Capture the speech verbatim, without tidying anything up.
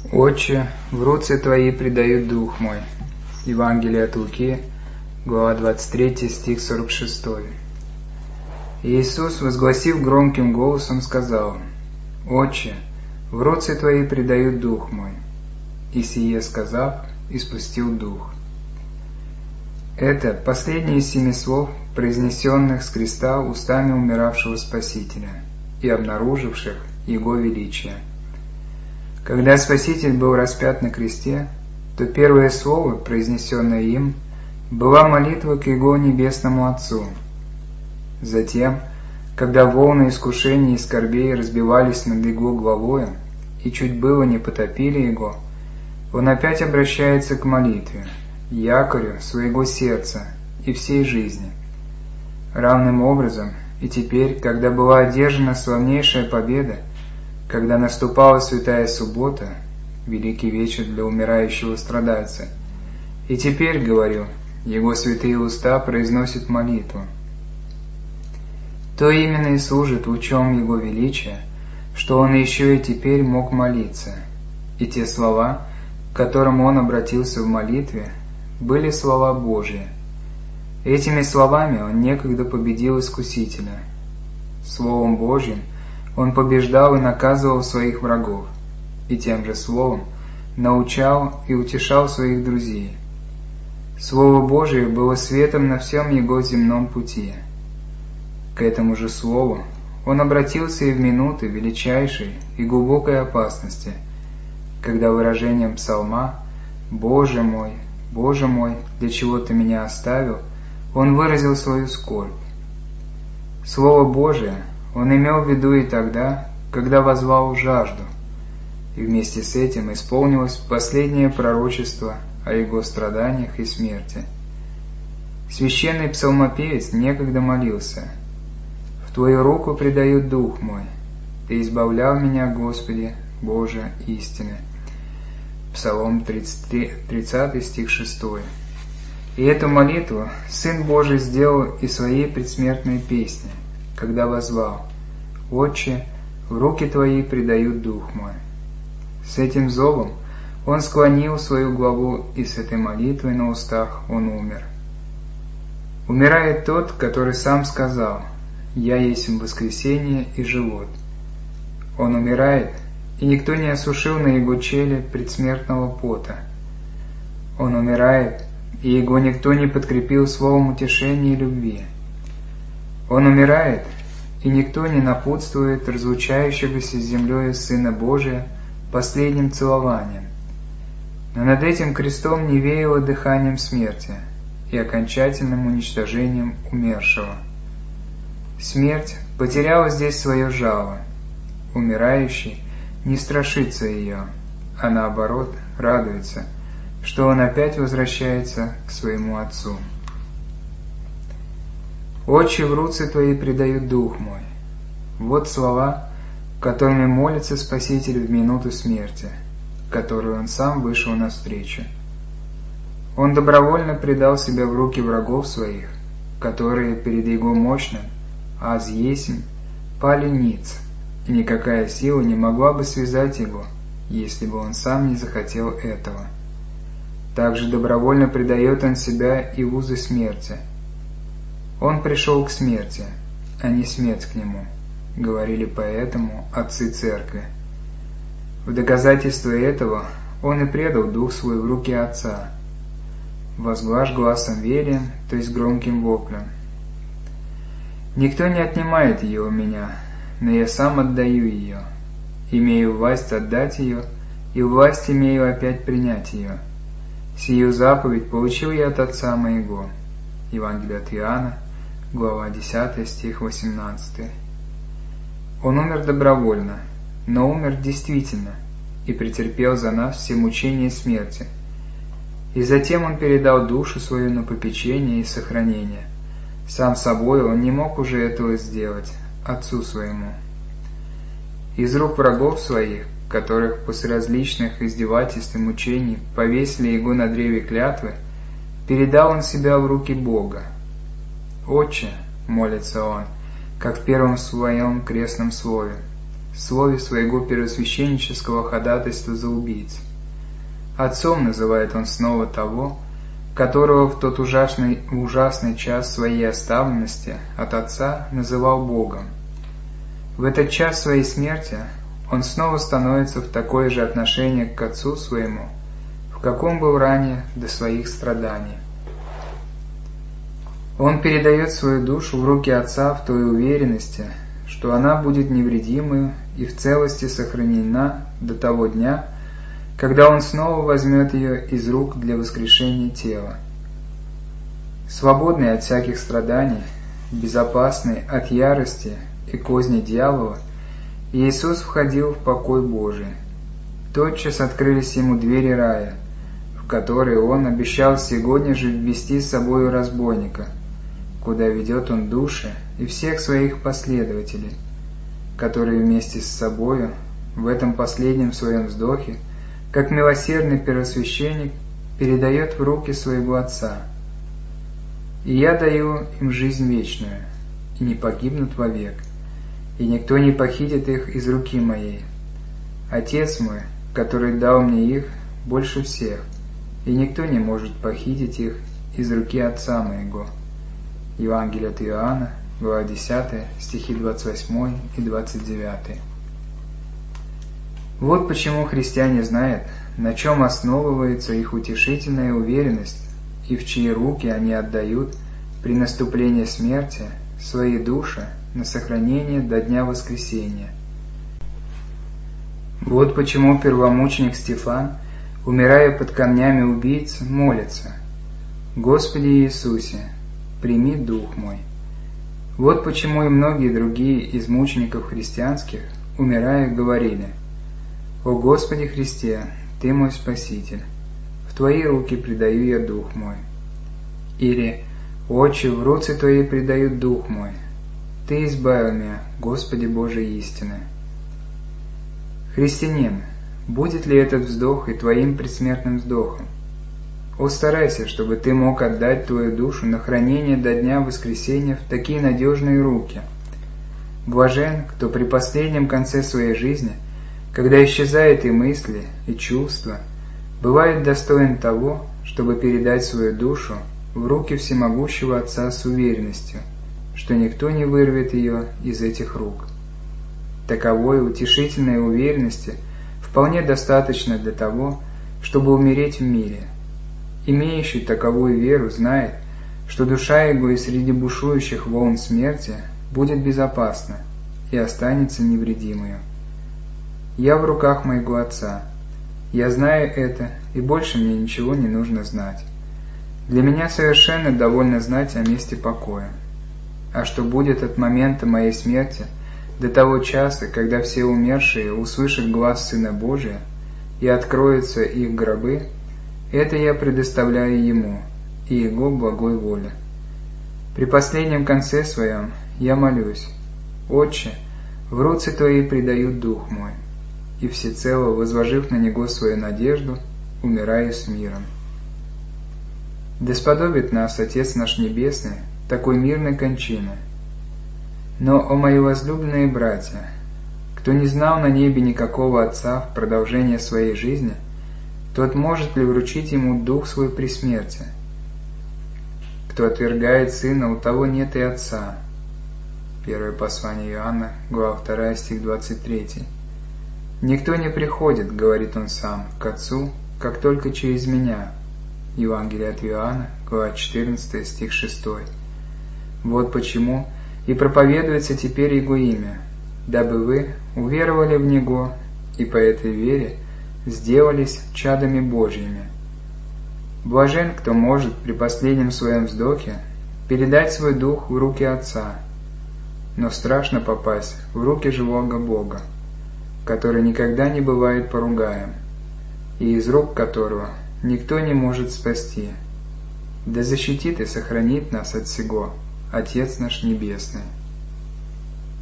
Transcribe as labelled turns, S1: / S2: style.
S1: Отче, в руцы Твои предаю дух мой. Евангелие от Луки, глава двадцать три, стих сорок шесть. Иисус, возгласив громким голосом, сказал: «Отче, в руцы Твои предаю дух мой». И сие сказав, испустил дух. Это последние из семи слов, произнесенных с креста устами умиравшего Спасителя и обнаруживших Его величие. Когда Спаситель был распят на кресте, то первое слово, произнесенное им, была молитва к Его Небесному Отцу. Затем, когда волны искушений и скорбей разбивались над Его головою и чуть было не потопили Его, Он опять обращается к молитве, якорю своего сердца и всей жизни. Равным образом и теперь, когда была одержана славнейшая победа, когда наступала святая суббота, великий вечер для умирающего страдальца, и теперь, говорю, Его святые уста произносят молитву, то именно и служит лучом Его величия, что Он еще и теперь мог молиться, и те слова, к которым Он обратился в молитве, были слова Божьи. Этими словами Он некогда победил искусителя. Словом Божьим Он побеждал и наказывал своих врагов, и тем же словом научал и утешал своих друзей. Слово Божие было светом на всем Его земном пути. К этому же слову Он обратился и в минуты величайшей и глубокой опасности, когда выражением псалма «Боже мой, Боже мой, для чего Ты меня оставил?» Он выразил свою скорбь. Слово Божие Он имел в виду и тогда, когда воззвал жажду, и вместе с этим исполнилось последнее пророчество о Его страданиях и смерти. Священный псалмопевец некогда молился: «В Твою руку предаю дух мой, Ты избавлял меня, Господи, Боже истины». Псалом тридцатый, стих шесть. И эту молитву Сын Божий сделал и своей предсмертной песни, когда воззвал: «Отче, в руки Твои предаю дух мой». С этим зовом Он склонил свою главу, и с этой молитвой на устах Он умер. Умирает тот, который сам сказал: «Я есть воскресение и живот». Он умирает, и никто не осушил на Его челе предсмертного пота. Он умирает, и Его никто не подкрепил словом утешения и любви. Он умирает, и никто не напутствует разлучающегося с землей Сына Божия последним целованием. Но над этим крестом не веяло дыханием смерти и окончательным уничтожением умершего. Смерть потеряла здесь свое жало. Умирающий не страшится ее, а наоборот радуется, что он опять возвращается к своему Отцу. «Отче, в руцы Твои предаю дух мой». Вот слова, которыми молится Спаситель в минуту смерти, которую Он сам вышел навстречу. Он добровольно предал себя в руки врагов Своих, которые перед Его мощным «Аз есмь» пали ниц, и никакая сила не могла бы связать Его, если бы Он сам не захотел этого. Также добровольно предает Он себя и в узы смерти. Он пришел к смерти, а не смерть к Нему, говорили поэтому отцы Церкви. В доказательство этого Он и предал Дух Свой в руки Отца. Возглашь гласом верием, то есть громким воплем: «Никто не отнимает ее у меня, но я сам отдаю ее. Имею власть отдать ее, и власть имею опять принять ее. Сию заповедь получил я от Отца моего». Евангелие от Иоанна, глава десятая, стих восемнадцатый. Он умер добровольно, но умер действительно и претерпел за нас все мучения смерти. И затем Он передал душу свою на попечение и сохранение. Сам собой Он не мог уже этого сделать, Отцу Своему. Из рук врагов Своих, которых после различных издевательств и мучений повесили Его на древе клятвы, передал Он себя в руки Бога. «Отче», — молится Он, как в первом своем крестном слове, слове своего первосвященнического ходатайства за убийц. Отцом называет он снова того, которого в тот ужасный, ужасный час своей оставленности от Отца называл Богом. В этот час своей смерти он снова становится в такое же отношение к Отцу своему, в каком был ранее до своих страданий. Он передает свою душу в руки Отца в той уверенности, что она будет невредимою и в целости сохранена до того дня, когда Он снова возьмет ее из рук для воскрешения тела. Свободный от всяких страданий, безопасный от ярости и козни дьявола, Иисус входил в покой Божий. Тотчас открылись Ему двери рая, в которые Он обещал сегодня же ввести с собою разбойника, куда ведет Он души и всех своих последователей, которые вместе с собою в этом последнем своем вздохе, как милосердный первосвященник, передает в руки своего Отца. «И я даю им жизнь вечную, и не погибнут вовек, и никто не похитит их из руки моей. Отец мой, который дал мне их, больше всех, и никто не может похитить их из руки Отца моего». Евангелие от Иоанна, глава десятая, стихи двадцать восемь и двадцать девять. Вот почему христиане знают, на чем основывается их утешительная уверенность и в чьи руки они отдают при наступлении смерти свои души на сохранение до дня воскресения. Вот почему первомученик Стефан, умирая под камнями убийц, молится: «Господи Иисусе, прими дух мой». Вот почему и многие другие из мучеников христианских, умирая, говорили: «О Господи Христе, Ты мой Спаситель, в Твои руки предаю я дух мой». Или: «Отче, в руцы Твои предаю дух мой, Ты избавил меня, Господи Боже истины». Христианин, будет ли этот вздох и твоим предсмертным вздохом? О, старайся, чтобы ты мог отдать твою душу на хранение до дня воскресения в такие надежные руки. Блажен, кто при последнем конце своей жизни, когда исчезают и мысли, и чувства, бывает достоин того, чтобы передать свою душу в руки всемогущего Отца с уверенностью, что никто не вырвет ее из этих рук. Таковой утешительной уверенности вполне достаточно для того, чтобы умереть в мире. Имеющий таковую веру знает, что душа его и среди бушующих волн смерти будет безопасна и останется невредимою. Я в руках моего Отца. Я знаю это, и больше мне ничего не нужно знать. Для меня совершенно довольно знать о месте покоя. А что будет от момента моей смерти до того часа, когда все умершие услышат глас Сына Божия и откроются их гробы, это я предоставляю Ему и Его благой воле. При последнем конце своем я молюсь: «Отче, в руцы Твои предаю дух мой», и всецело, возложив на Него свою надежду, умираю с миром. Да сподобит нас Отец наш Небесный такой мирной кончины. Но, о мои возлюбленные братья, кто не знал на небе никакого Отца в продолжение своей жизни, тот может ли вручить Ему Дух Свой при смерти? Кто отвергает Сына, у того нет и Отца. Первое послание Иоанна, глава вторая, стих двадцать третий. «Никто не приходит, — говорит Он сам, — к Отцу, как только через Меня». Евангелие от Иоанна, глава четырнадцатая, стих шестой. Вот почему и проповедуется теперь Его имя, дабы вы уверовали в Него и по этой вере сделались чадами Божьими. Блажен, кто может при последнем своем вздохе передать свой дух в руки Отца, но страшно попасть в руки живого Бога, который никогда не бывает поругаем, и из рук которого никто не может спасти. Да защитит и сохранит нас от всего Отец наш Небесный.